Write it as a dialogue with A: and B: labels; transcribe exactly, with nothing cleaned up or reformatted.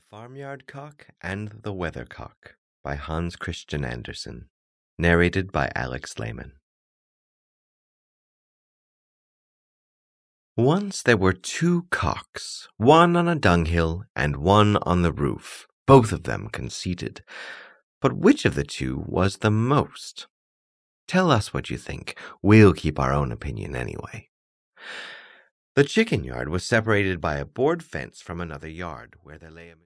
A: Farmyard Cock and the Weathercock by Hans Christian Andersen. Narrated by Alex Lehman. Once there were two cocks, one on a dunghill and one on the roof, both of them conceited. But which of the two was the most? Tell us what you think. We'll keep our own opinion anyway. The chicken yard was separated by a board fence from another yard, where there lay a